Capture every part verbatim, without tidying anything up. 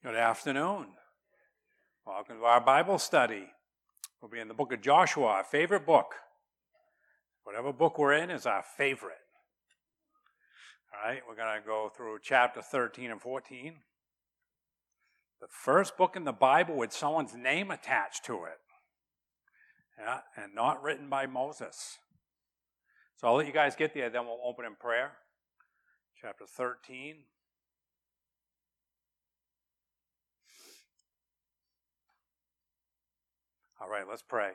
Good afternoon. Welcome to our Bible study. We'll be in the book of Joshua, our favorite book. Whatever book we're in is our favorite. All right, we're going to go through chapter thirteen and fourteen. The first book in the Bible with someone's name attached to it. Yeah, and not written by Moses. So I'll let you guys get there, then we'll open in prayer. Chapter thirteen. All right, let's pray.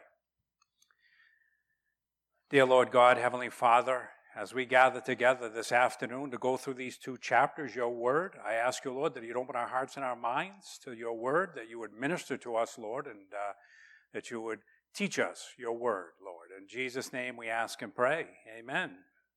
Dear Lord God, Heavenly Father, as we gather together this afternoon to go through these two chapters, your word, I ask you, Lord, that you'd open our hearts and our minds to your word, that you would minister to us, Lord, and uh, that you would teach us your word, Lord. In Jesus' name we ask and pray. Amen.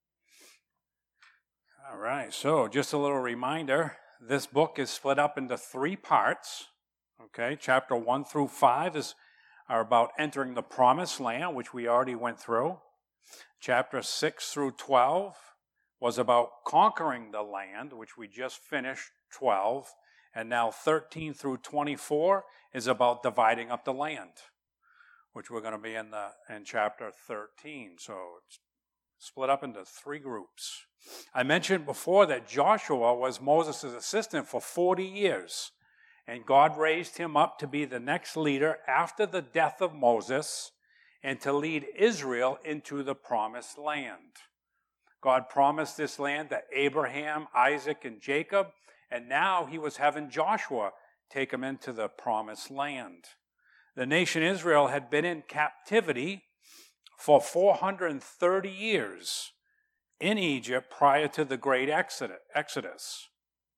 All right, so just a little reminder, this book is split up into three parts. Okay, chapter one through five is are about entering the promised land, which we already went through. Chapter six through twelve was about conquering the land, which we just finished twelve. And now thirteen through twenty-four is about dividing up the land, which we're going to be in the in chapter thirteen. So it's split up into three groups. I mentioned before that Joshua was Moses' assistant for forty years. And God raised him up to be the next leader after the death of Moses and to lead Israel into the promised land. God promised this land to Abraham, Isaac, and Jacob, and now he was having Joshua take them into the promised land. The nation Israel had been in captivity for four hundred thirty years in Egypt prior to the great Exodus.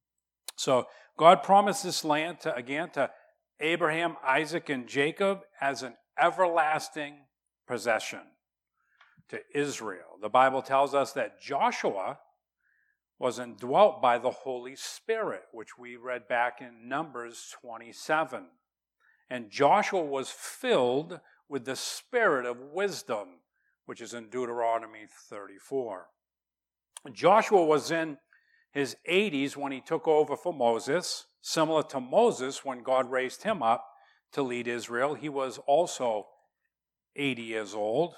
So God promised this land to, again, to Abraham, Isaac, and Jacob as an everlasting possession to Israel. The Bible tells us that Joshua was indwelt by the Holy Spirit, which we read back in Numbers twenty-seven. And Joshua was filled with the spirit of wisdom, which is in Deuteronomy thirty-four. Joshua was in his eighties when he took over for Moses, similar to Moses when God raised him up to lead Israel. He was also eighty years old.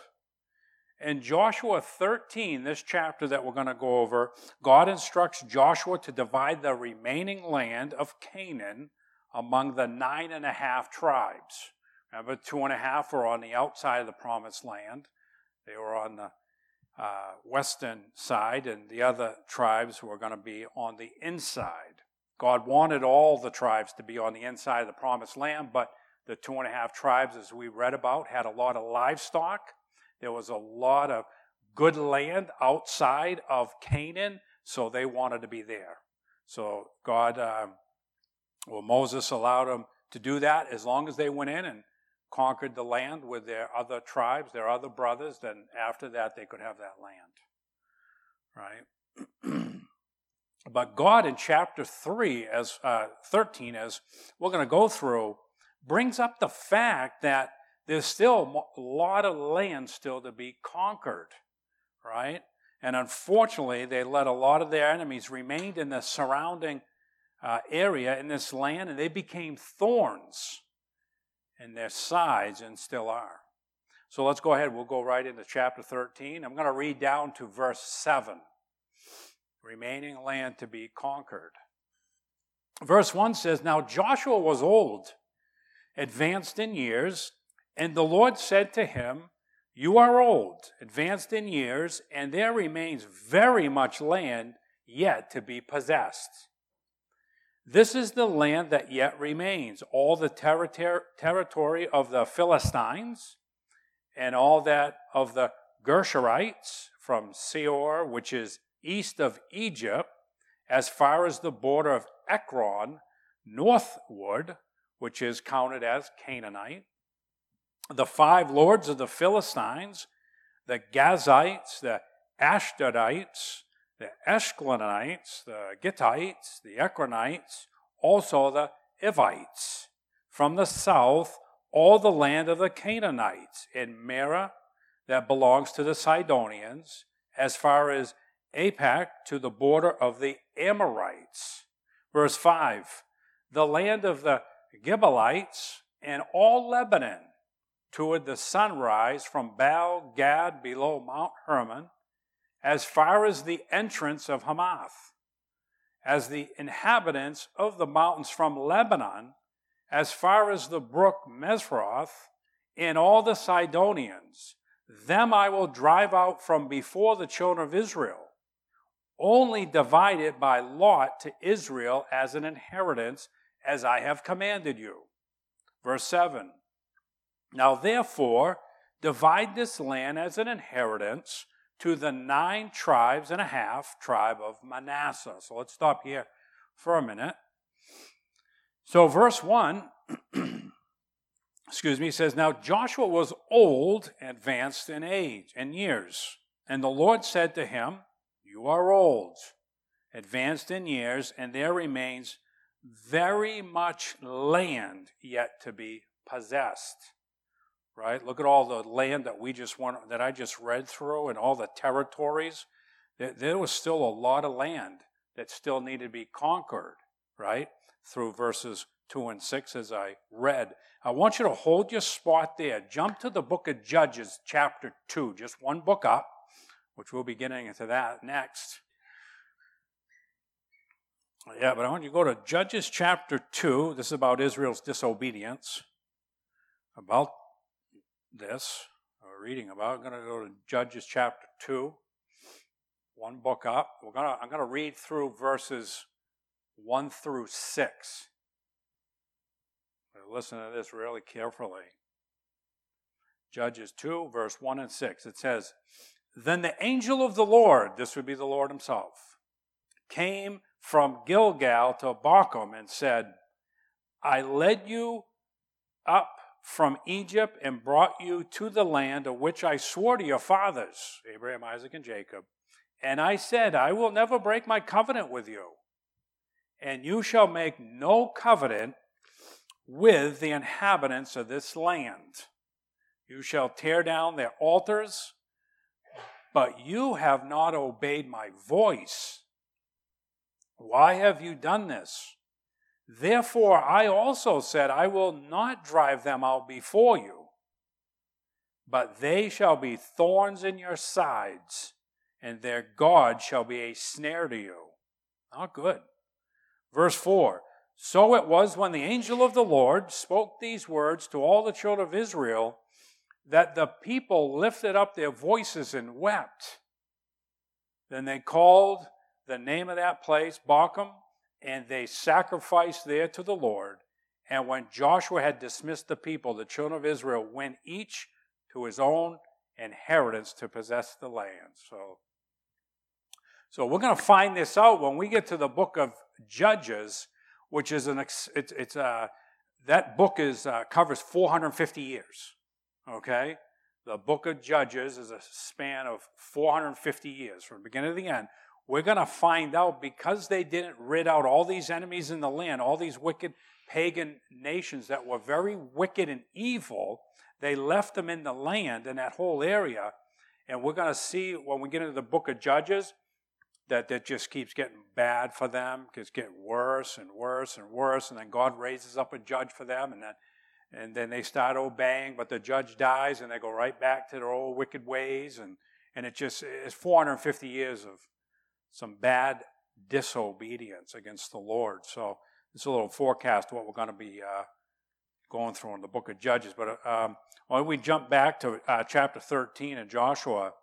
In Joshua thirteen, this chapter that we're going to go over, God instructs Joshua to divide the remaining land of Canaan among the nine and a half tribes. Remember, two and a half were on the outside of the promised land. They were on the Uh, western side, and the other tribes were going to be on the inside. God wanted all the tribes to be on the inside of the promised land, but the two and a half tribes, as we read about, had a lot of livestock. There was a lot of good land outside of Canaan, so they wanted to be there. So God, uh, well, Moses allowed them to do that as long as they went in and conquered the land with their other tribes, their other brothers, then after that they could have that land, right? But God in chapter three, as uh, thirteen, as we're going to go through, brings up the fact that there's still a lot of land still to be conquered, right? And unfortunately, they let a lot of their enemies remain in the surrounding uh, area in this land, and they became thorns in their sides and still are. So let's go ahead. We'll go right into chapter thirteen. I'm going to read down to verse seven. Remaining land to be conquered. Verse one says, "Now Joshua was old, advanced in years, and the Lord said to him, 'You are old, advanced in years, and there remains very much land yet to be possessed. This is the land that yet remains, all the ter- territory of the Philistines and all that of the Gershurites from Seir, which is east of Egypt, as far as the border of Ekron, northward, which is counted as Canaanite. The five lords of the Philistines, the Gazites, the Ashdodites, the Ashkelonites, the Gittites, the Ekronites, also the Evites. From the south, all the land of the Canaanites in Merah that belongs to the Sidonians, as far as Aphek to the border of the Amorites. Verse five, the land of the Gibeonites, and all Lebanon, toward the sunrise from Baal Gad below Mount Hermon, as far as the entrance of Hamath, as the inhabitants of the mountains from Lebanon, as far as the brook Mesroth, and all the Sidonians. Them I will drive out from before the children of Israel, only divide it by lot to Israel as an inheritance, as I have commanded you. Verse seven, now therefore divide this land as an inheritance to the nine tribes and a half tribe of Manasseh. So let's stop here for a minute. So verse one, excuse me, says, now Joshua was old, advanced in age and years. And the Lord said to him, you are old, advanced in years, and there remains very much land yet to be possessed. Right? Look at all the land that we just want, that I just read through, and all the territories. There, there was still a lot of land that still needed to be conquered, right? Through verses two and six as I read. I want you to hold your spot there. Jump to the book of Judges, chapter two, just one book up, which we'll be getting into that next. Yeah, but I want you to go to Judges chapter two. This is about Israel's disobedience. About this, we're reading about. I'm going to go to Judges chapter two, one book up. We're going to, I'm going to read through verses one through six. Listen to this really carefully. Judges two, verse one and six. It says, then the angel of the Lord, this would be the Lord himself, came from Gilgal to Bochum and said, I led you up from Egypt and brought you to the land of which I swore to your fathers, Abraham, Isaac, and Jacob. And I said, I will never break my covenant with you. And you shall make no covenant with the inhabitants of this land. You shall tear down their altars, but you have not obeyed my voice. Why have you done this? Therefore I also said, I will not drive them out before you, but they shall be thorns in your sides, and their God shall be a snare to you. Not good. Verse four, so it was when the angel of the Lord spoke these words to all the children of Israel, that the people lifted up their voices and wept. Then they called the name of that place Bochum, and they sacrificed there to the Lord. And when Joshua had dismissed the people, the children of Israel went each to his own inheritance to possess the land. So, so we're going to find this out when we get to the book of Judges, which is an it's it's uh that book is uh, covers four hundred fifty years. Okay, the book of Judges is a span of four hundred fifty years from the beginning to the end. We're going to find out, because they didn't rid out all these enemies in the land, all these wicked pagan nations that were very wicked and evil, they left them in the land, in that whole area. And we're going to see when we get into the book of Judges that that just keeps getting bad for them, it's getting worse and worse and worse, and then God raises up a judge for them, and then and then they start obeying, but the judge dies, and they go right back to their old wicked ways, and, and it just, it's four hundred fifty years of some bad disobedience against the Lord. So it's a little forecast of what we're going to be uh, going through in the book of Judges. But um, when we jump back to uh, chapter thirteen of Joshua,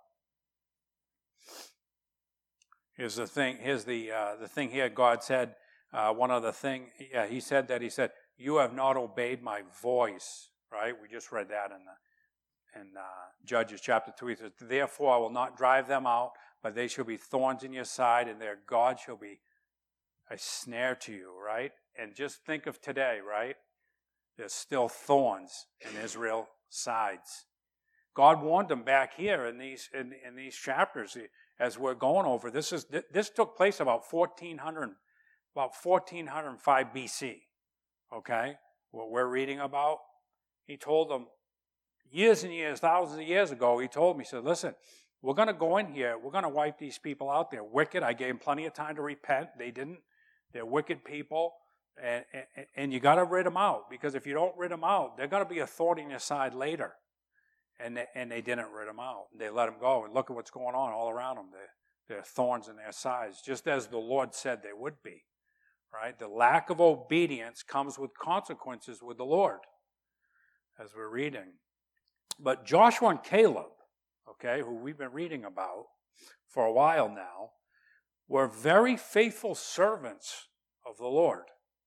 here's the thing. Here's the uh, the thing here. God said uh, one other thing. Yeah, He said that. He said, "You have not obeyed my voice." Right? We just read that in the in uh, Judges chapter two. He says, "Therefore I will not drive them out, but they shall be thorns in your side, and their God shall be a snare to you." Right? And just think of today. Right? There's still thorns in Israel's sides. God warned them back here in these in, in these chapters as we're going over. This is this took place about fourteen hundred, about fourteen oh five B C. Okay, what we're reading about. He told them years and years, thousands of years ago. He told me, he said, "Listen, we're going to go in here. We're going to wipe these people out. They're wicked. I gave them plenty of time to repent. They didn't. They're wicked people. And, and, and you got to rid them out, because if you don't rid them out, they're going to be a thorn in your side later. And they, and they didn't rid them out. They let them go. And look at what's going on all around them. They're, they're thorns in their sides, just as the Lord said they would be. Right? The lack of obedience comes with consequences with the Lord, as we're reading. But Joshua and Caleb, okay, who we've been reading about for a while now, were very faithful servants of the Lord.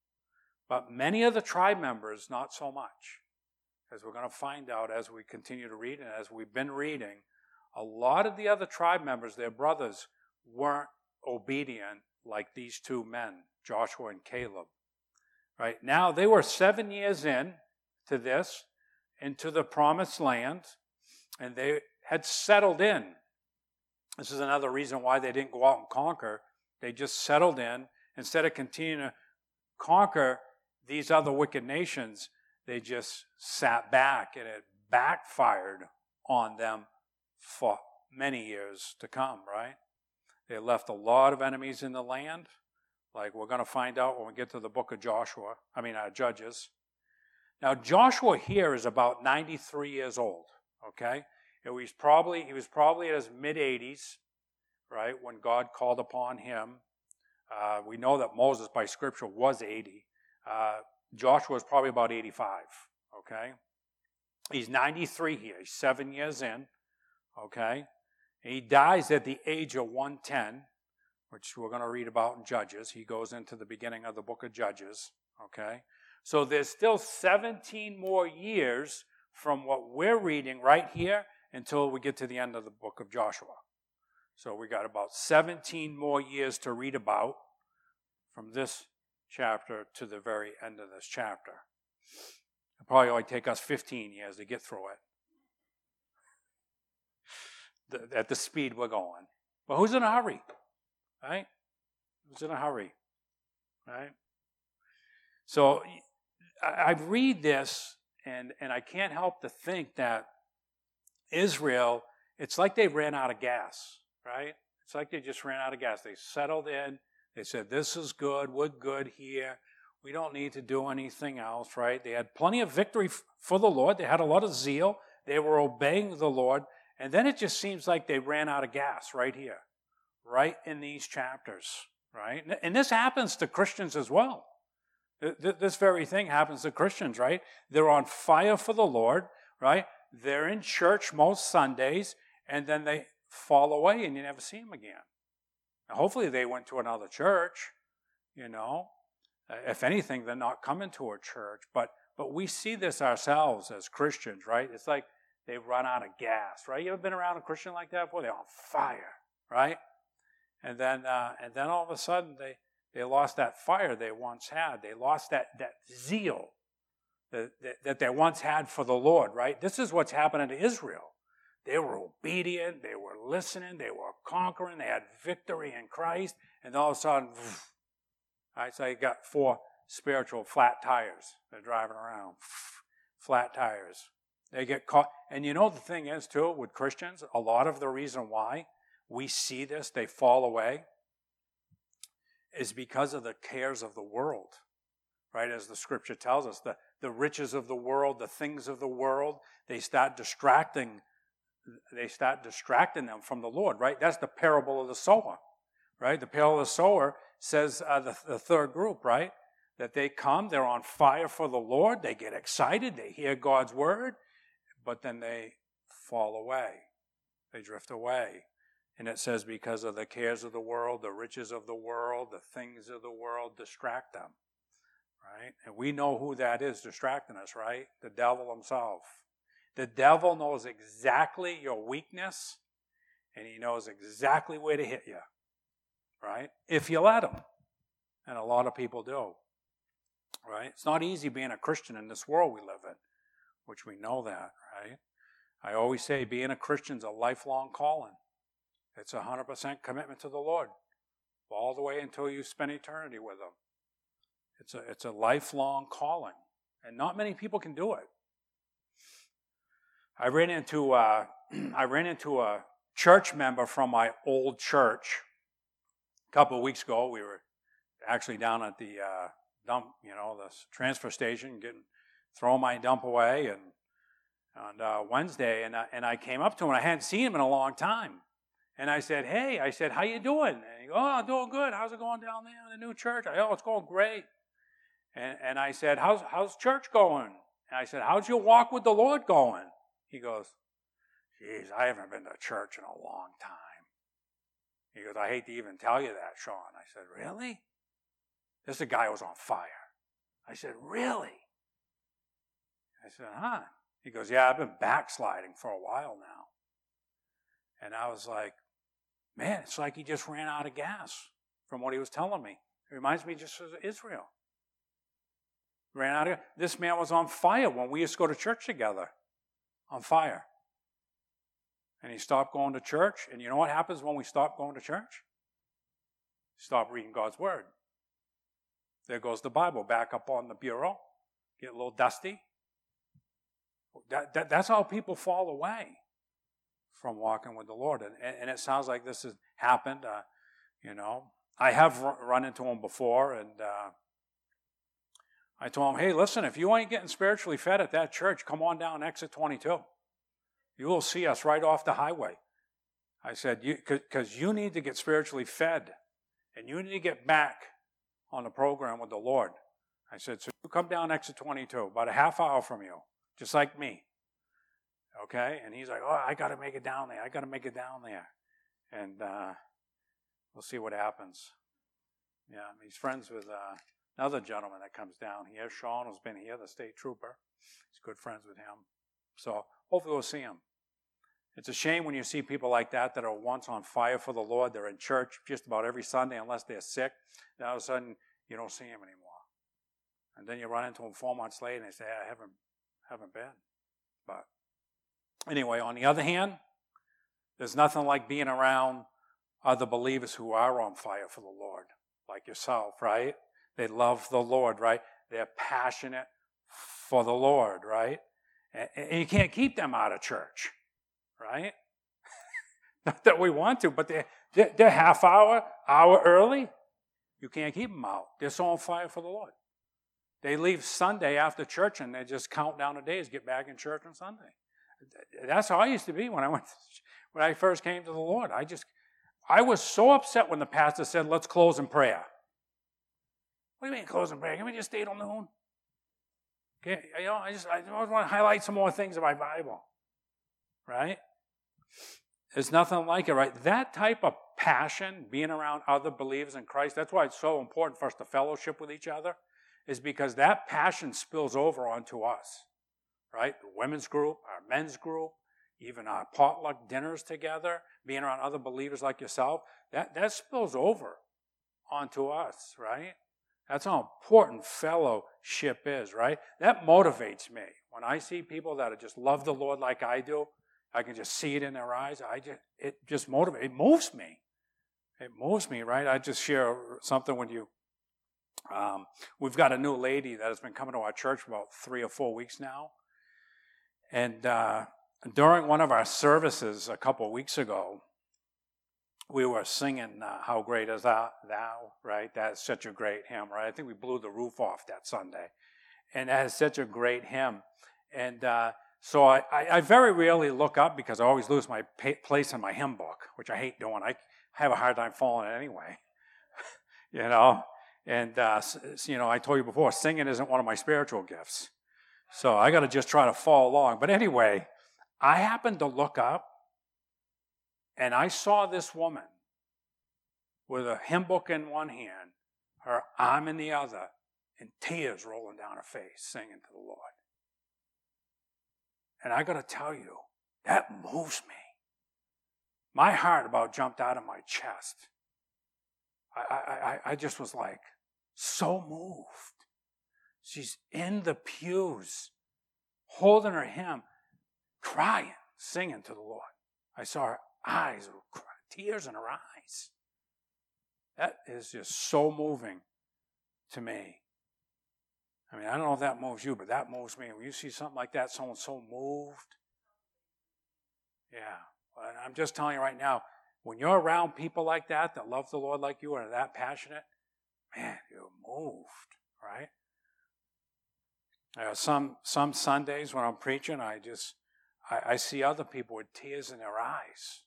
But many of the tribe members, not so much. As we're going to find out as we continue to read, and as we've been reading, a lot of the other tribe members, their brothers, weren't obedient like these two men, Joshua and Caleb. Right? Now, they were seven years in to this, into the promised land, and they had settled in. This is another reason why they didn't go out and conquer. They just settled in. Instead of continuing to conquer these other wicked nations, they just sat back, and it backfired on them for many years to come, right? They left a lot of enemies in the land, like we're going to find out when we get to the book of Joshua, I mean, uh, Judges. Now, Joshua here is about ninety-three years old, okay? It was probably, he was probably in his mid-eighties, right, when God called upon him. Uh, we know that Moses, by Scripture, was eighty. Uh, Joshua was probably about eighty-five, okay? He's ninety-three here. He's seven years in, okay? And he dies at the age of one ten, which we're going to read about in Judges. He goes into the beginning of the book of Judges, okay? So there's still seventeen more years from what we're reading right here until we get to the end of the book of Joshua. So we got about seventeen more years to read about from this chapter to the very end of this chapter. It'll probably only take us fifteen years to get through it the, at the speed we're going. But who's in a hurry? Right? Who's in a hurry? Right? So I, I read this, and, and I can't help to think that Israel, it's like they ran out of gas, right? It's like they just ran out of gas. They settled in. They said, this is good. We're good here. We don't need to do anything else, right? They had plenty of victory f- for the Lord. They had a lot of zeal. They were obeying the Lord. And then it just seems like they ran out of gas right here, right in these chapters, right? And this happens to Christians as well. This very thing happens to Christians, right? They're on fire for the Lord, right? They're in church most Sundays, and then they fall away and you never see them again. Now, hopefully they went to another church, you know. If anything, they're not coming to a church. But but we see this ourselves as Christians, right? It's like they run out of gas, right? You ever been around a Christian like that before? They're on fire, right? And then uh, and then all of a sudden they, they lost that fire they once had. They lost that, that zeal that, that, that they once had for the Lord, right? This is what's happening to Israel. They were obedient. They were listening. They were conquering. They had victory in Christ. And all of a sudden, right, so you got four spiritual flat tires. They're driving around. Flat tires. They get caught. And you know the thing is, too, with Christians, a lot of the reason why we see this, they fall away, is because of the cares of the world, right? As the Scripture tells us, the, the riches of the world, the things of the world, they start distracting They start distracting them from the Lord, right? That's the parable of the sower, right? The parable of the sower says uh, the, the third group, right? That they come, they're on fire for the Lord, they get excited, they hear God's word, but then they fall away. They drift away. And it says because of the cares of the world, the riches of the world, the things of the world distract them, right? And we know who that is distracting us, right? The devil himself. The devil knows exactly your weakness, and he knows exactly where to hit you, right? If you let him. And a lot of people do, right? It's not easy being a Christian in this world we live in, which we know that, right? I always say being a Christian is a lifelong calling. It's a one hundred percent commitment to the Lord, all the way until you spend eternity with him. It's a, it's a lifelong calling, and not many people can do it. I ran into uh, I ran into a church member from my old church a couple of weeks ago. We were actually down at the uh, dump, you know, the transfer station, getting throw my dump away, and on uh, Wednesday, and I, and I came up to him, and I hadn't seen him in a long time. And I said, hey, I said, how you doing? And he goes, oh, I'm doing good. How's it going down there in the new church? I, oh, it's going great. And, and I said, how's, how's church going? And I said, how's your walk with the Lord going? He goes, geez, I haven't been to church in a long time. He goes, I hate to even tell you that, Sean. I said, really? This guy was on fire. I said, really? I said, huh? He goes, yeah, I've been backsliding for a while now. And I was like, man, it's like he just ran out of gas from what he was telling me. It reminds me just of Israel. Ran out of gas. This man was on fire when we used to go to church together. On fire. And he stopped going to church. And you know what happens when we stop going to church? Stop reading God's Word. There goes the Bible back up on the bureau. Get a little dusty. That, that, that's how people fall away from walking with the Lord. And, and it sounds like this has happened. Uh, you know, I have run into him before, and uh, I told him, hey, listen, if you ain't getting spiritually fed at that church, come on down exit twenty-two. You will see us right off the highway. I said, because you, you need to get spiritually fed, and you need to get back on the program with the Lord. I said, so you come down exit twenty-two, about a half hour from you, just like me. Okay? And he's like, oh, I got to make it down there. I got to make it down there. And uh, we'll see what happens. Yeah, he's friends with uh, another gentleman that comes down here. Sean has been here, the state trooper. He's good friends with him. So hopefully we'll see him. It's a shame when you see people like that that are once on fire for the Lord. They're in church just about every Sunday unless they're sick. Then all of a sudden, you don't see them anymore. And then you run into them four months later and they say, I haven't, haven't been. But anyway, on the other hand, there's nothing like being around other believers who are on fire for the Lord, like yourself, right? They love the Lord, right? They're passionate for the Lord, right? And you can't keep them out of church, right? Not that we want to, but they're, they're half hour, hour early. You can't keep them out. They're so on fire for the Lord. They leave Sunday after church and they just count down the days, get back in church on Sunday. That's how I used to be when I went, when I first came to the Lord. I just, I was so upset when the pastor said, let's close in prayer. What do you mean close in prayer? Can we just stay till noon? Okay, you know, I just, I just want to highlight some more things in my Bible. Right? There's nothing like it, right? That type of passion, being around other believers in Christ, that's why it's so important for us to fellowship with each other, is because that passion spills over onto us. Right? The women's group, our men's group, even our potluck dinners together, being around other believers like yourself, that, that spills over onto us, right? That's how important fellowship is, right? That motivates me. When I see people that just love the Lord like I do, I can just see it in their eyes. I just, it just motivates, it moves me. It moves me, right? I just share something with you. Um, we've got a new lady that has been coming to our church for about three or four weeks now. And uh, during one of our services a couple of weeks ago, we were singing uh, How Great Is Thou, Thou, right? That's such a great hymn, right? I think we blew the roof off that Sunday. And that is such a great hymn. And uh, so I, I, I very rarely look up because I always lose my pa- place in my hymn book, which I hate doing. I have a hard time following it anyway, you know? And, uh, you know, I told you before, singing isn't one of my spiritual gifts. So I got to just try to follow along. But anyway, I happened to look up, and I saw this woman with a hymn book in one hand, her arm in the other, and tears rolling down her face, singing to the Lord. And I got to tell you, that moves me. My heart about jumped out of my chest. I, I, I just was like, so moved. She's in the pews, holding her hymn, crying, singing to the Lord. I saw her eyes, tears in her eyes. That is just so moving to me. I mean, I don't know if that moves you, but that moves me. When you see something like that, someone so moved. Yeah. And I'm just telling you right now, when you're around people like that, that love the Lord like you and are that passionate, man, you're moved, right? Uh, some some Sundays when I'm preaching, I just I, I see other people with tears in their eyes,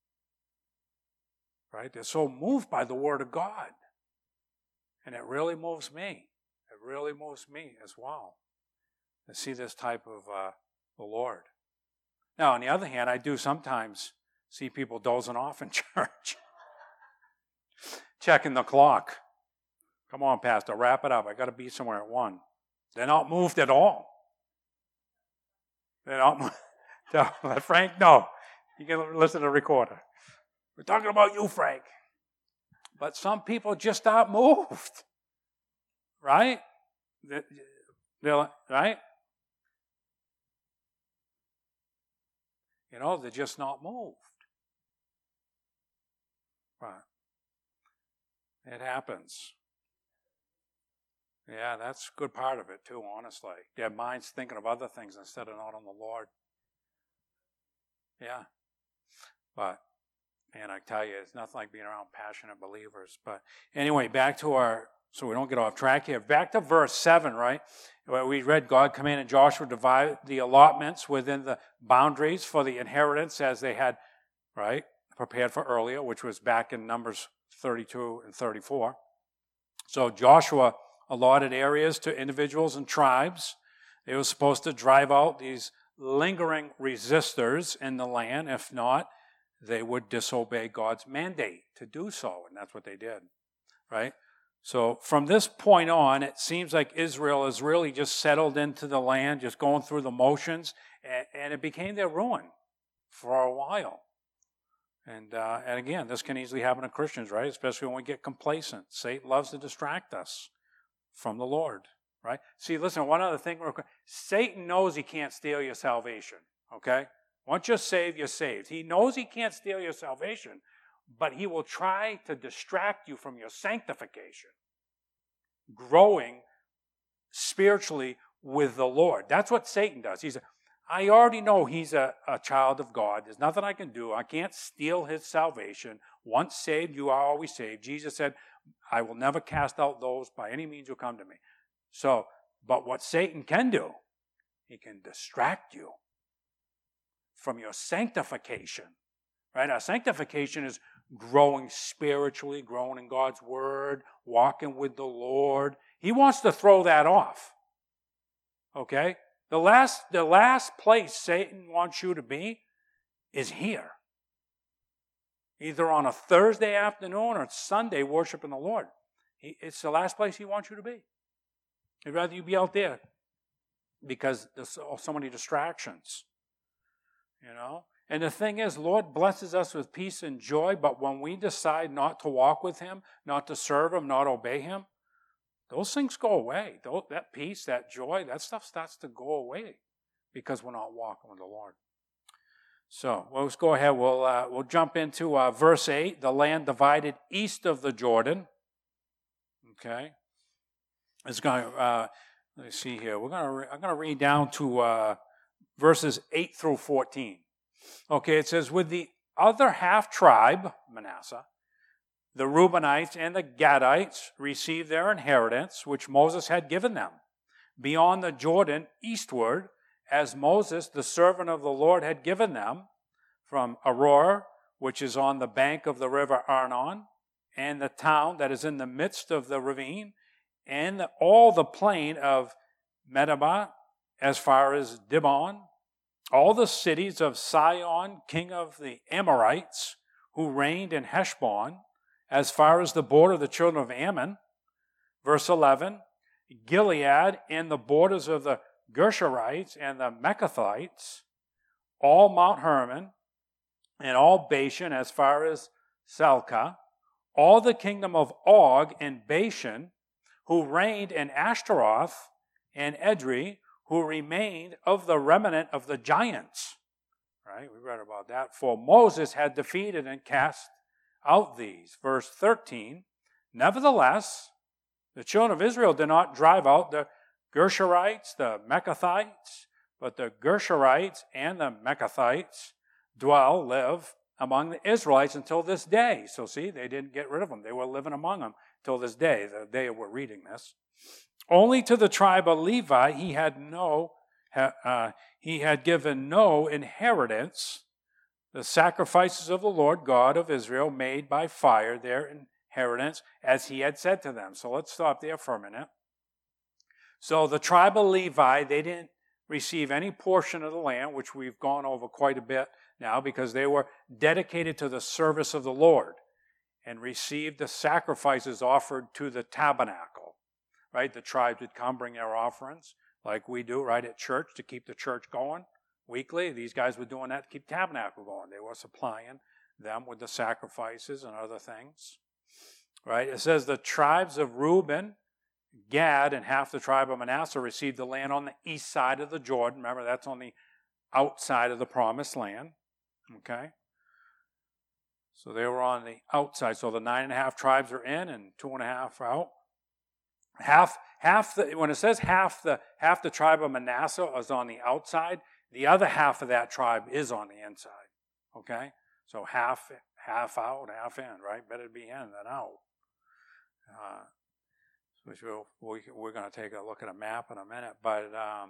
right? They're so moved by the Word of God, and it really moves me. It really moves me as well to see this type of uh, the Lord. Now, on the other hand, I do sometimes see people dozing off in church, checking the clock. Come on, Pastor, wrap it up. I got to be somewhere at one. They're not moved at all. They're not moved. Let Frank know. You can listen to the recorder. We're talking about you, Frank. But some people just aren't moved. Right? They're, right? You know, they're just not moved. Right. It happens. Yeah, that's a good part of it too, honestly. Their mind's thinking of other things instead of not on the Lord. Yeah. But, man, I tell you, it's nothing like being around passionate believers. But anyway, back to our, so we don't get off track here. Back to verse seven, right? Where we read God commanded Joshua to divide the allotments within the boundaries for the inheritance as they had, right, prepared for earlier, which was back in Numbers thirty-two and thirty-four. So Joshua allotted areas to individuals and tribes. They were supposed to drive out these lingering resistors in the land. If not, they would disobey God's mandate to do so, and that's what they did, right? So from this point on, it seems like Israel is really just settled into the land, just going through the motions, and, and it became their ruin for a while. And uh, and again, this can easily happen to Christians, right? Especially when we get complacent. Satan loves to distract us from the Lord, right? See, listen, one other thing. Satan knows he can't steal your salvation, okay? Once you're saved, you're saved. He knows he can't steal your salvation, but he will try to distract you from your sanctification, growing spiritually with the Lord. That's what Satan does. He's a, I already know he's a, a child of God. There's nothing I can do. I can't steal his salvation. Once saved, you are always saved. Jesus said, I will never cast out those by any means who come to me. So, but what Satan can do, he can distract you from your sanctification. Right? Our sanctification is growing spiritually, growing in God's Word, walking with the Lord. He wants to throw that off. Okay? The last, the last place Satan wants you to be is here. Either on a Thursday afternoon or Sunday worshiping the Lord. He, it's the last place he wants you to be. He'd rather you be out there because there's so many distractions. You know? And the thing is, Lord blesses us with peace and joy, but when we decide not to walk with him, not to serve him, not obey him, those things go away. That peace, that joy, that stuff starts to go away because we're not walking with the Lord. So well, let's go ahead. We'll uh, we'll jump into uh, verse eight. The land divided east of the Jordan. Okay, it's going. Uh, let's see here. We're gonna. Re- I'm gonna read down to uh, verses eight through fourteen. Okay, it says, with the other half tribe, Manasseh, the Reubenites and the Gadites received their inheritance, which Moses had given them, beyond the Jordan eastward, as Moses, the servant of the Lord, had given them, from Aroer, which is on the bank of the river Arnon, and the town that is in the midst of the ravine, and the, all the plain of Medeba, as far as Dibon, all the cities of Sihon, king of the Amorites, who reigned in Heshbon, as far as the border of the children of Ammon. Verse eleven, Gilead and the borders of the Gershurites and the Mekathites, all Mount Hermon, and all Bashan as far as Salcah, all the kingdom of Og and Bashan, who reigned in Ashtaroth and Edrei, who remained of the remnant of the giants. Right? We read about that. For Moses had defeated and cast out these. Verse thirteen, nevertheless, the children of Israel did not drive out the Gershurites, the Mekathites, but the Gershurites and the Mekathites dwell, live among the Israelites until this day. So see, they didn't get rid of them. They were living among them till this day, the day we're reading this. Only to the tribe of Levi he had no, uh, he had given no inheritance. The sacrifices of the Lord God of Israel made by fire, their inheritance, as he had said to them. So let's stop there for a minute. So the tribe of Levi, they didn't receive any portion of the land, which we've gone over quite a bit now, because they were dedicated to the service of the Lord and received the sacrifices offered to the tabernacle, right? The tribes would come bring their offerings like we do, right, at church to keep the church going weekly. These guys were doing that to keep tabernacle going. They were supplying them with the sacrifices and other things, right? It says the tribes of Reuben, Gad, and half the tribe of Manasseh received the land on the east side of the Jordan. Remember, that's on the outside of the promised land, okay? So they were on the outside. So the nine and a half tribes are in and two and a half are out. Half, half the, when it says half the, half the tribe of Manasseh is on the outside, the other half of that tribe is on the inside, okay? So half, half out, half in, right? Better be in than out. Uh, which we'll, we, we're going to take a look at a map in a minute, but um,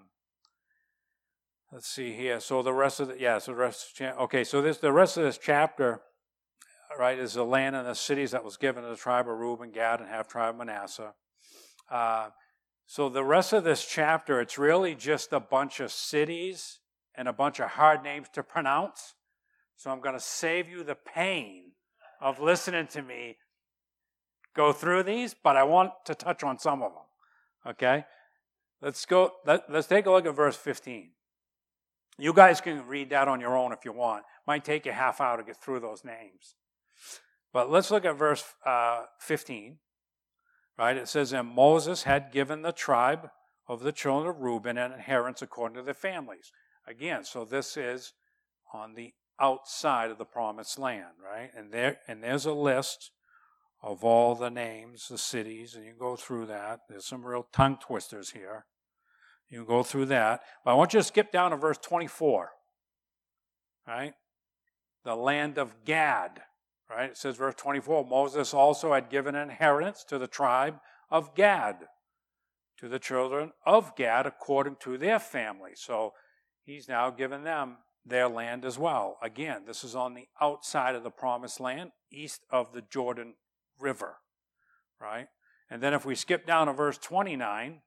let's see here. So the rest of the, yeah, so the rest, okay, so this, the rest of this chapter, right, is the land and the cities that was given to the tribe of Reuben, Gad, and half tribe of Manasseh. Uh, so the rest of this chapter, it's really just a bunch of cities and a bunch of hard names to pronounce. So I'm going to save you the pain of listening to me go through these, but I want to touch on some of them. Okay? Let's go, let, let's take a look at verse fifteen. You guys can read that on your own if you want. Might take you a half hour to get through those names. But let's look at verse uh, fifteen. Right? It says, and Moses had given the tribe of the children of Reuben an inheritance according to their families. Again, so this is on the outside of the promised land, right? And there, and there's a list of all the names, the cities, and you can go through that. There's some real tongue twisters here. You can go through that. But I want you to skip down to verse twenty-four, right? The land of Gad, right? It says, verse twenty-four, Moses also had given an inheritance to the tribe of Gad, to the children of Gad according to their families. So he's now given them their land as well. Again, this is on the outside of the promised land, east of the Jordan River, right? And then if we skip down to verse twenty-nine,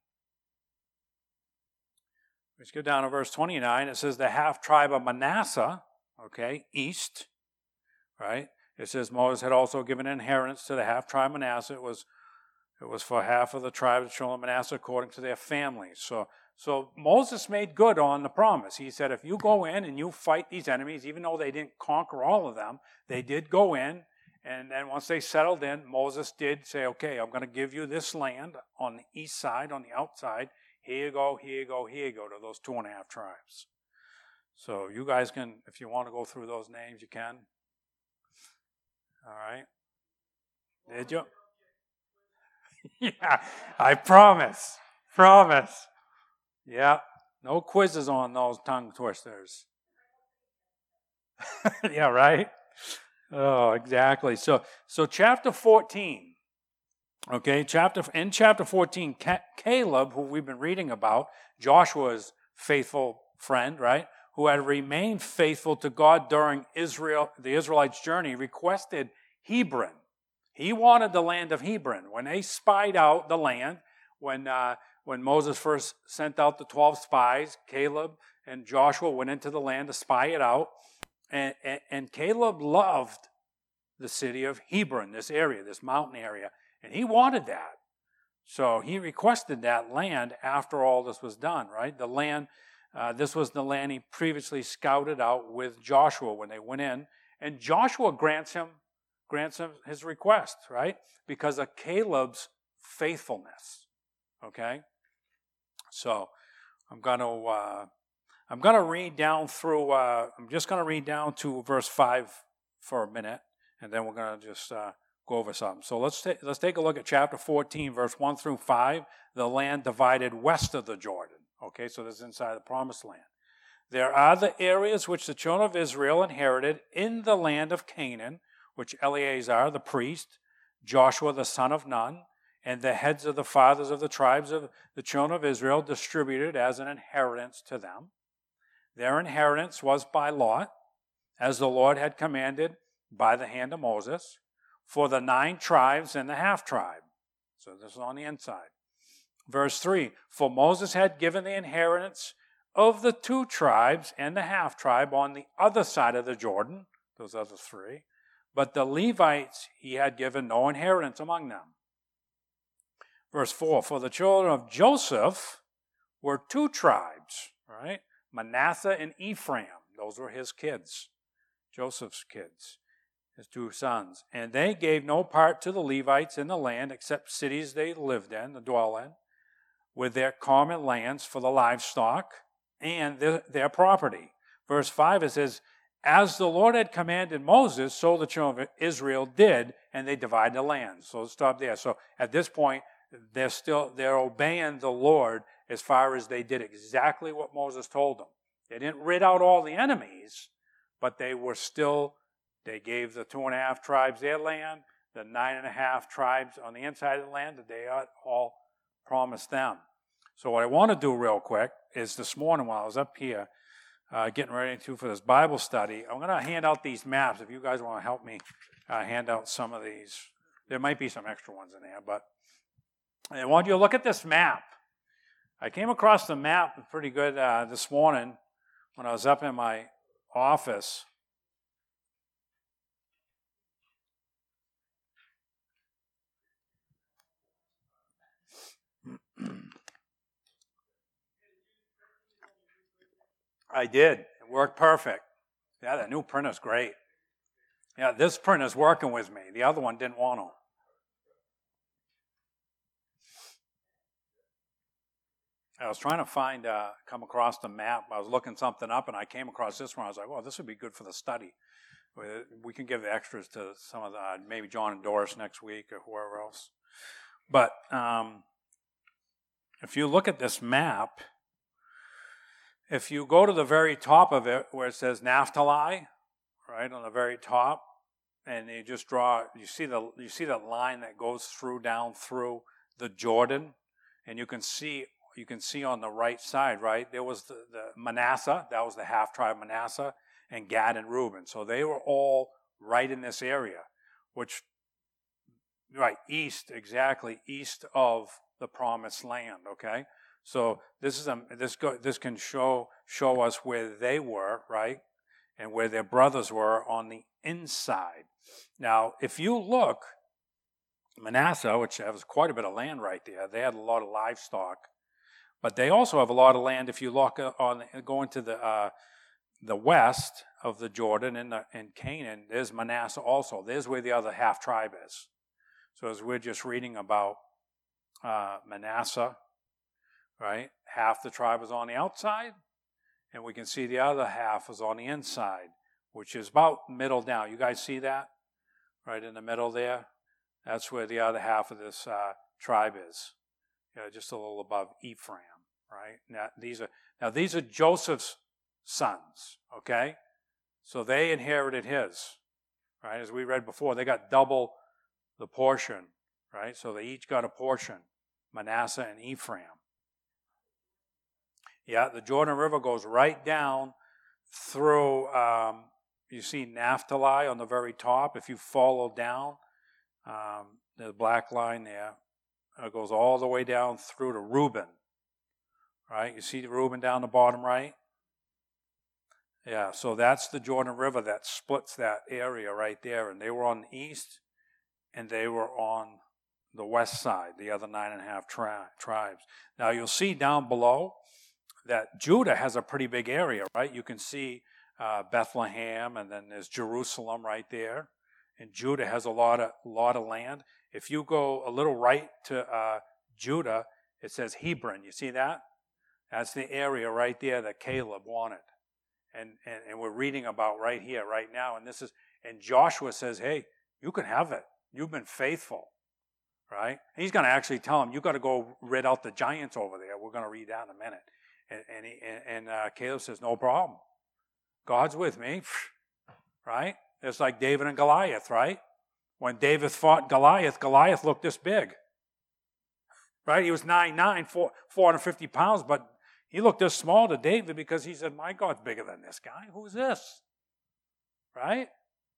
we skip down to verse twenty-nine, it says the half tribe of Manasseh, okay, east, right? It says Moses had also given inheritance to the half tribe of Manasseh. It was, it was for half of the tribe of the children of Manasseh according to their families. So, so Moses made good on the promise. He said, if you go in and you fight these enemies, even though they didn't conquer all of them, they did go in. And then once they settled in, Moses did say, okay, I'm going to give you this land on the east side, on the outside. Here you go, here you go, here you go to those two and a half tribes. So you guys can, if you want to go through those names, you can. All right. Did you? Yeah, I promise. Promise. Yeah, no quizzes on those tongue twisters. Yeah, right? Oh, exactly. So, so chapter fourteen, okay, chapter in chapter fourteen, Caleb, who we've been reading about, Joshua's faithful friend, right, who had remained faithful to God during Israel, the Israelites' journey, requested Hebron. He wanted the land of Hebron. When they spied out the land, when uh, when Moses first sent out the twelve spies, Caleb and Joshua went into the land to spy it out. And, and, and Caleb loved the city of Hebron, this area, this mountain area, and he wanted that. So he requested that land after all this was done, right? The land, uh, this was the land he previously scouted out with Joshua when they went in, and Joshua grants him, grants him his request, right? Because of Caleb's faithfulness, okay? So I'm going to... Uh, I'm going to read down through, uh, I'm just going to read down to verse five for a minute, and then we're going to just uh, go over something. So let's, ta- let's take a look at chapter fourteen, verse one through five, the land divided west of the Jordan. Okay, so this is inside the promised land. There are the areas which the children of Israel inherited in the land of Canaan, which Eleazar the priest, Joshua the son of Nun, and the heads of the fathers of the tribes of the children of Israel distributed as an inheritance to them. Their inheritance was by lot, as the Lord had commanded by the hand of Moses, for the nine tribes and the half-tribe. So this is on the inside. Verse three, for Moses had given the inheritance of the two tribes and the half-tribe on the other side of the Jordan, those other three, but the Levites he had given no inheritance among them. Verse four, for the children of Joseph were two tribes, right? Manasseh and Ephraim, those were his kids, Joseph's kids, his two sons. And they gave no part to the Levites in the land except cities they lived in, to dwell in, with their common lands for the livestock and their, their property. Verse five, it says, as the Lord had commanded Moses, so the children of Israel did, and they divided the land. So let's stop there. So at this point, they're still, they're obeying the Lord as far as they did exactly what Moses told them. They didn't rid out all the enemies, but they were still, they gave the two and a half tribes their land, the nine and a half tribes on the inside of the land that they all promised them. So what I want to do real quick is this morning while I was up here uh, getting ready to for this Bible study, I'm going to hand out these maps. If you guys want to help me uh, hand out some of these, there might be some extra ones in there, but I want you to look at this map. I came across the map pretty good uh, this morning when I was up in my office. I did. It worked perfect. Yeah, that new printer's great. Yeah, this printer's working with me. The other one didn't want to. I was trying to find, uh, come across the map. I was looking something up, and I came across this one. I was like, "Oh, this would be good for the study. We can give the extras to some of the, uh, maybe John and Doris next week or whoever else." But um, if you look at this map, if you go to the very top of it where it says Naphtali, right on the very top, and you just draw, you see the you see that line that goes through down through the Jordan, and you can see. You can see on the right side, right, there was the, the Manasseh, that was the half-tribe Manasseh, and Gad and Reuben. So they were all right in this area, which, right, east, exactly, east of the promised land, okay? So this is a, this go, this can show show us where they were, right, and where their brothers were on the inside. Now, if you look, Manasseh, which has quite a bit of land right there, they had a lot of livestock. But they also have a lot of land. If you look on going to the uh, the west of the Jordan in, the, in Canaan, there's Manasseh also. There's where the other half tribe is. So as we're just reading about uh, Manasseh, right? Half the tribe is on the outside, and we can see the other half is on the inside, which is about middle down. You guys see that? Right in the middle there? That's where the other half of this uh, tribe is. Uh, just a little above Ephraim, right? Now these are now these are Joseph's sons, okay? So they inherited his, right? As we read before, they got double the portion, right? So they each got a portion, Manasseh and Ephraim. Yeah, the Jordan River goes right down through, um, you see Naphtali on the very top. If you follow down, um, the black line there, it goes all the way down through to Reuben, right? You see Reuben down the bottom right? Yeah, so that's the Jordan River that splits that area right there. And they were on the east, and they were on the west side, the other nine and a half tri- tribes. Now, you'll see down below that Judah has a pretty big area, right? You can see uh, Bethlehem, and then there's Jerusalem right there. And Judah has a lot of lot of land. If you go a little right to uh, Judah, it says Hebron. You see that? That's the area right there that Caleb wanted. And, and and we're reading about right here, right now. And this is and Joshua says, hey, you can have it. You've been faithful. Right? And he's going to actually tell him, you got to go rid out the giants over there. We're going to read that in a minute. And and, he, and uh, Caleb says, no problem. God's with me. Right? It's like David and Goliath, right? When David fought Goliath, Goliath looked this big. right? He was nine nine, four hundred fifty pounds, but he looked this small to David because he said, my God's bigger than this guy. Who's this? Right?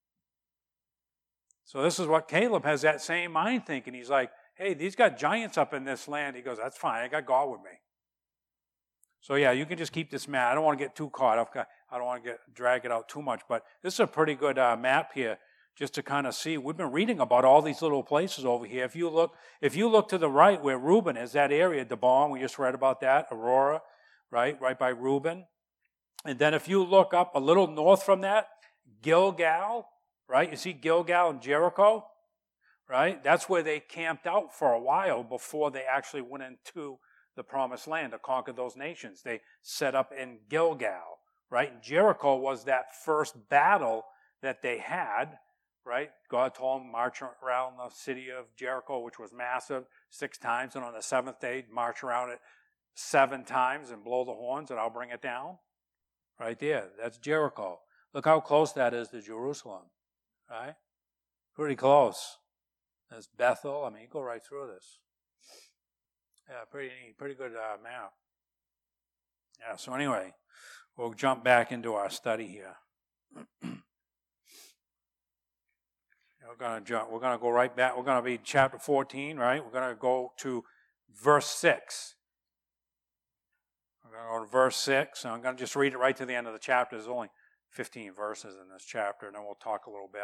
So this is what Caleb has, that same mind thinking. He's like, hey, these got giants up in this land. He goes, that's fine. I got God with me. So yeah, you can just keep this map. I don't want to get too caught up. I don't want to get drag it out too much. But this is a pretty good uh, map here, just to kind of see. We've been reading about all these little places over here. If you look, if you look to the right where Reuben is, that area, Debon, we just read about that, Aurora, right, right by Reuben. And then if you look up a little north from that, Gilgal, right? You see Gilgal and Jericho, right? That's where they camped out for a while before they actually went into the promised land to conquer those nations. They set up in Gilgal, right? And Jericho was that first battle that they had, right? God told them march around the city of Jericho, which was massive, six times. And on the seventh day, march around it seven times and blow the horns, and I'll bring it down. Right there. That's Jericho. Look how close that is to Jerusalem, right? Pretty close. That's Bethel. I mean, you go right through this. Yeah, pretty neat. Pretty good uh, map. Yeah, so anyway, we'll jump back into our study here. We're going to jump. We're going to go right back. We're going to be chapter fourteen, right? We're going to go to verse six. We're going to go to verse six, and I'm going to just read it right to the end of the chapter. There's only fifteen verses in this chapter, and then we'll talk a little bit.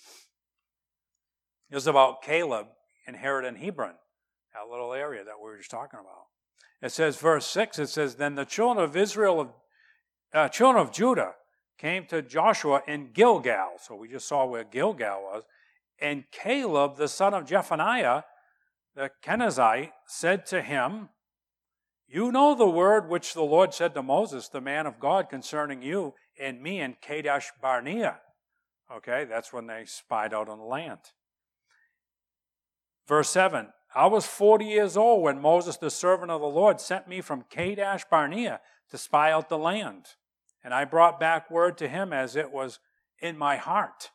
This is about Caleb inheriting Hebron, that little area that we were just talking about. It says, verse six, it says, then the children of Israel, uh, children of Judah, came to Joshua in Gilgal. So we just saw where Gilgal was. And Caleb, the son of Jephunneh, the Kenizzite, said to him, you know the word which the Lord said to Moses, the man of God, concerning you and me in Kadesh Barnea. Okay, that's when they spied out on the land. Verse seven, I was forty years old when Moses, the servant of the Lord, sent me from Kadesh Barnea to spy out the land. And I brought back word to him as it was in my heart.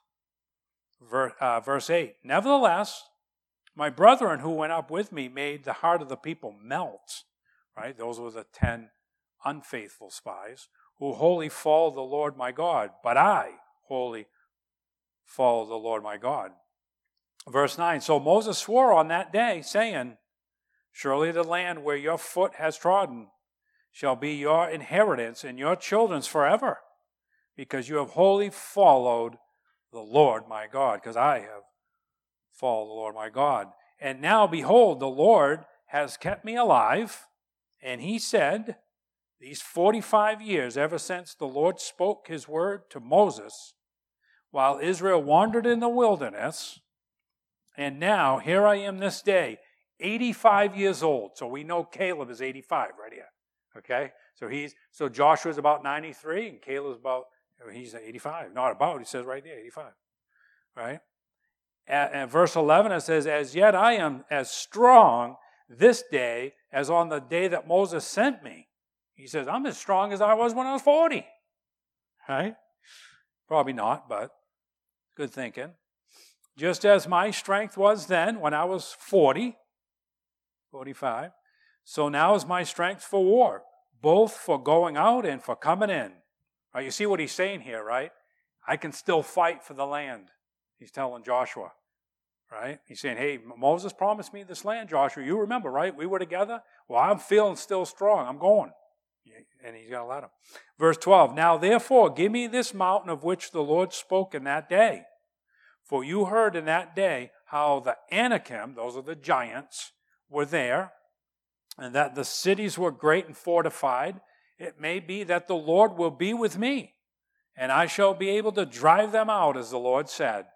Verse, uh, verse eight, nevertheless, my brethren who went up with me made the heart of the people melt. Right? Those were the ten unfaithful spies who wholly followed the Lord my God. But I wholly follow the Lord my God. Verse nine, so Moses swore on that day, saying, surely the land where your foot has trodden shall be your inheritance and your children's forever, because you have wholly followed the Lord my God, because I have followed the Lord my God. And now, behold, the Lord has kept me alive, and he said, these forty-five years, ever since the Lord spoke his word to Moses, while Israel wandered in the wilderness, and now, here I am this day, eighty-five years old. So we know Caleb is eighty-five right here. Okay? So he's so Joshua's about ninety-three, and Caleb's about, he's eighty-five. Not about, he says right there, eighty-five. Right? And, and verse eleven, it says, as yet I am as strong this day as on the day that Moses sent me. He says, I'm as strong as I was when I was forty. Right? Probably not, but good thinking. Just as my strength was then when I was forty, forty-five, so now is my strength for war, both for going out and for coming in. Right, you see what he's saying here, right? I can still fight for the land, he's telling Joshua. Right? He's saying, hey, Moses promised me this land, Joshua. You remember, right? We were together. Well, I'm feeling still strong. I'm going. And he's going to let him. Verse twelve, now therefore give me this mountain of which the Lord spoke in that day. For you heard in that day how the Anakim, those are the giants, were there, and that the cities were great and fortified. It may be that the Lord will be with me, and I shall be able to drive them out, as the Lord said.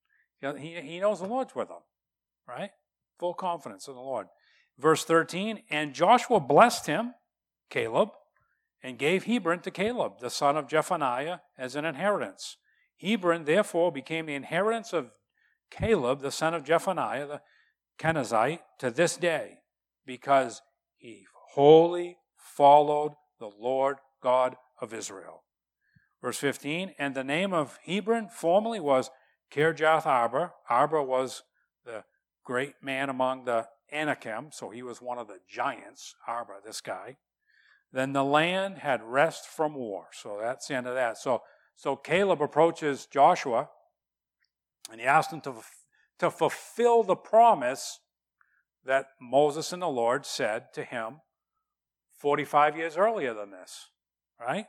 He, he knows the Lord's with him, right? Full confidence in the Lord. Verse thirteen, and Joshua blessed him, Caleb, and gave Hebron to Caleb, the son of Jephunneh, as an inheritance. Hebron, therefore, became the inheritance of Caleb, the son of Jephunneh, the Kenizzite, to this day, because he wholly followed the Lord God of Israel. Verse fifteen, and the name of Hebron formerly was Kirjath Arba. Arba was the great man among the Anakim, so he was one of the giants, Arba, this guy. Then the land had rest from war. So that's the end of that. So, so Caleb approaches Joshua, and he asked him to, to fulfill the promise that Moses and the Lord said to him forty-five years earlier than this, right?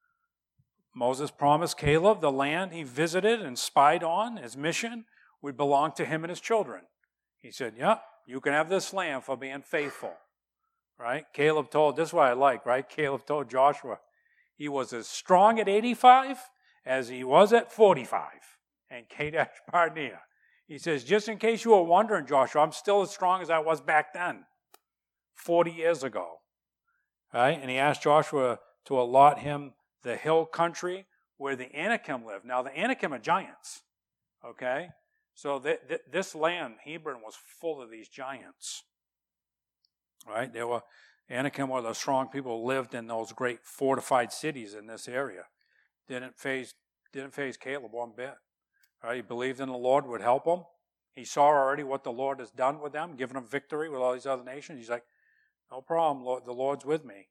Moses promised Caleb the land he visited and spied on, his mission, would belong to him and his children. He said, yeah, you can have this land for being faithful, right? Caleb told, this is what I like, right? Caleb told Joshua he was as strong at eighty-five as he was at forty-five in Kadesh Barnea. He says, just in case you were wondering, Joshua, I'm still as strong as I was back then, forty years ago, right? And he asked Joshua to allot him the hill country where the Anakim lived. Now, the Anakim are giants, okay? So th- th- this land, Hebron, was full of these giants, right? They were, Anakim were the strong people who lived in those great fortified cities in this area. Didn't phase, didn't phase Caleb one bit, right? He believed in the Lord would help him. He saw already what the Lord has done with them, given them victory with all these other nations. He's like, no problem, Lord, the Lord's with me.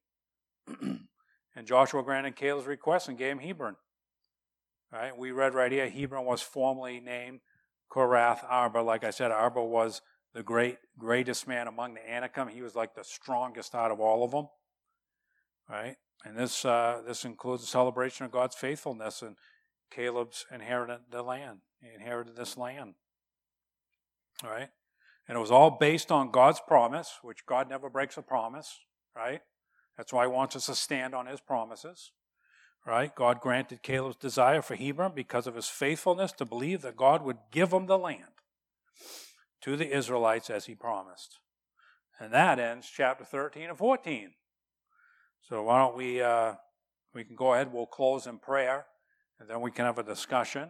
And Joshua granted Caleb's request and gave him Hebron. Right? We read right here, Hebron was formerly named Korath Arba. Like I said, Arba was the great, greatest man among the Anakim. He was like the strongest out of all of them. Right? And this uh, this includes the celebration of God's faithfulness, and Caleb's inherited the land. He inherited this land. All right? And it was all based on God's promise, which God never breaks a promise, right? That's why he wants us to stand on his promises, right? God granted Caleb's desire for Hebron because of his faithfulness to believe that God would give him the land to the Israelites as he promised. And that ends chapter thirteen and fourteen. So why don't we, uh, we can go ahead, we'll close in prayer, and then we can have a discussion.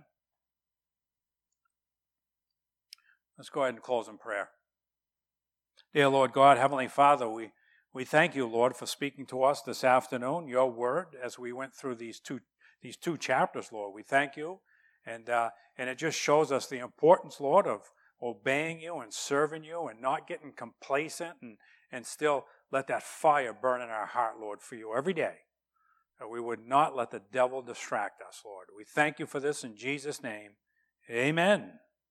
Let's go ahead and close in prayer. Dear Lord God, Heavenly Father, we We thank you, Lord, for speaking to us this afternoon, your word, as we went through these two these two chapters, Lord. We thank you, and uh, and it just shows us the importance, Lord, of obeying you and serving you and not getting complacent, and, and still let that fire burn in our heart, Lord, for you every day, that we would not let the devil distract us, Lord. We thank you for this in Jesus' name. Amen.